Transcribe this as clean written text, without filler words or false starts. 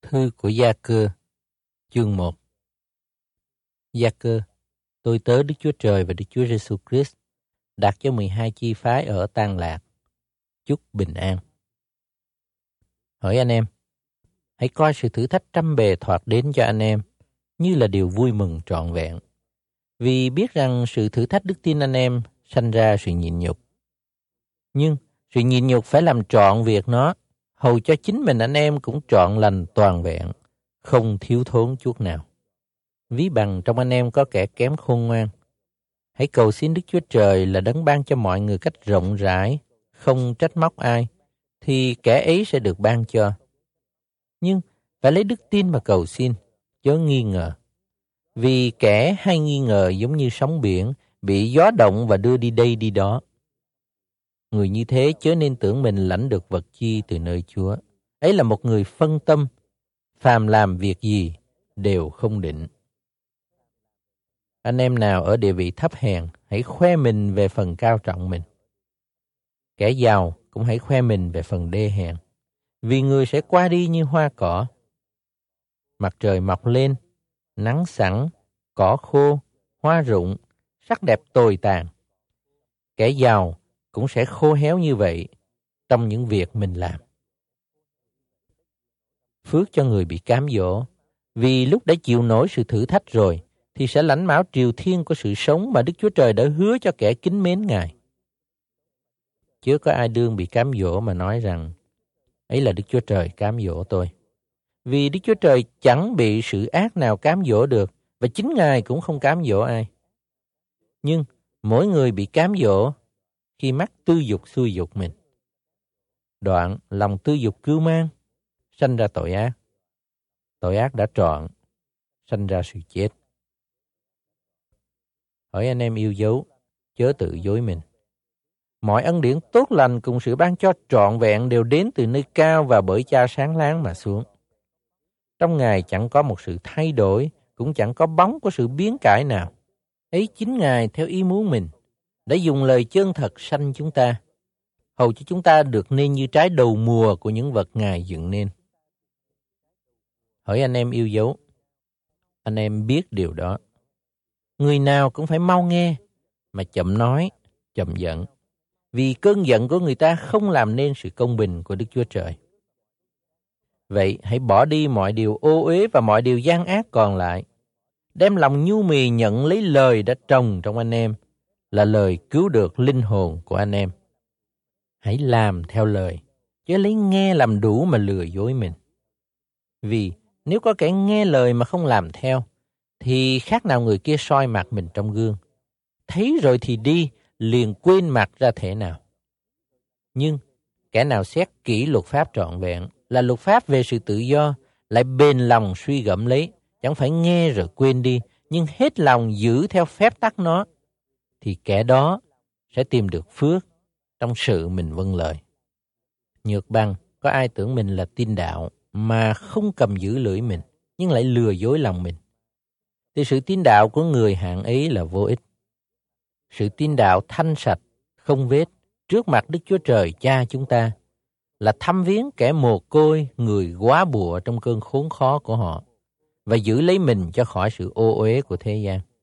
Thư của Gia-cơ, chương 1. Gia-cơ, tôi tớ Đức Chúa Trời và Đức Chúa Giêsu Christ, đặt cho 12 chi phái ở Tan Lạc. Chúc bình an. Hỡi anh em, hãy coi sự thử thách trăm bề thoạt đến cho anh em như là điều vui mừng trọn vẹn, vì biết rằng sự thử thách đức tin anh em sanh ra sự nhịn nhục. Nhưng sự nhịn nhục phải làm trọn việc nó, hầu cho chính mình anh em cũng trọn lành toàn vẹn, không thiếu thốn chút nào. Ví bằng trong anh em có kẻ kém khôn ngoan, hãy cầu xin Đức Chúa Trời là đấng ban cho mọi người cách rộng rãi, không trách móc ai, thì kẻ ấy sẽ được ban cho. Nhưng phải lấy đức tin mà cầu xin, chớ nghi ngờ. Vì kẻ hay nghi ngờ giống như sóng biển, bị gió động và đưa đi đây đi đó. Người như thế chớ nên tưởng mình lãnh được vật chi từ nơi Chúa. Ấy là một người phân tâm, phàm làm việc gì đều không định. Anh em nào ở địa vị thấp hèn, hãy khoe mình về phần cao trọng mình. Kẻ giàu cũng hãy khoe mình về phần đê hèn, vì người sẽ qua đi như hoa cỏ. Mặt trời mọc lên, nắng sẵn, cỏ khô, hoa rụng, sắc đẹp tồi tàn. Kẻ giàu cũng sẽ khô héo như vậy trong những việc mình làm. Phước cho người bị cám dỗ, vì lúc đã chịu nổi sự thử thách rồi, thì sẽ lãnh mão triều thiên của sự sống mà Đức Chúa Trời đã hứa cho kẻ kính mến Ngài. Chớ có ai đương bị cám dỗ mà nói rằng, ấy là Đức Chúa Trời cám dỗ tôi. Vì Đức Chúa Trời chẳng bị sự ác nào cám dỗ được, và chính Ngài cũng không cám dỗ ai. Nhưng mỗi người bị cám dỗ khi mắc tư dục xuôi dục mình. Đoạn lòng tư dục cưu mang, sanh ra tội ác. Tội ác đã trọn, sanh ra sự chết. Hỡi anh em yêu dấu, chớ tự dối mình. Mọi ân điển tốt lành cùng sự ban cho trọn vẹn đều đến từ nơi cao và bởi Cha sáng láng mà xuống. Trong Ngài chẳng có một sự thay đổi, cũng chẳng có bóng của sự biến cải nào. Ấy chính Ngài theo ý muốn mình đã dùng lời chân thật sanh chúng ta, hầu cho chúng ta được nên như trái đầu mùa của những vật Ngài dựng nên. Hỡi anh em yêu dấu, anh em biết điều đó. Người nào cũng phải mau nghe, mà chậm nói, chậm giận. Vì cơn giận của người ta không làm nên sự công bình của Đức Chúa Trời. Vậy hãy bỏ đi mọi điều ô uế và mọi điều gian ác còn lại. Đem lòng nhu mì nhận lấy lời đã trồng trong anh em, là lời cứu được linh hồn của anh em. Hãy làm theo lời, chứ lấy nghe làm đủ mà lừa dối mình. Vì nếu có kẻ nghe lời mà không làm theo, thì khác nào người kia soi mặt mình trong gương. Thấy rồi thì đi, liền quên mặt ra thể nào. Nhưng kẻ nào xét kỹ luật pháp trọn vẹn, là luật pháp về sự tự do, lại bền lòng suy gẫm lấy, chẳng phải nghe rồi quên đi, nhưng hết lòng giữ theo phép tắc nó, thì kẻ đó sẽ tìm được phước trong sự mình vâng lời. Nhược bằng có ai tưởng mình là tin đạo mà không cầm giữ lưỡi mình, nhưng lại lừa dối lòng mình, thì sự tin đạo của người hạng ấy là vô ích. Sự tin đạo thanh sạch, không vết, trước mặt Đức Chúa Trời Cha chúng ta, là thăm viếng kẻ mồ côi, người góa bụa trong cơn khốn khó của họ, và giữ lấy mình cho khỏi sự ô uế của thế gian.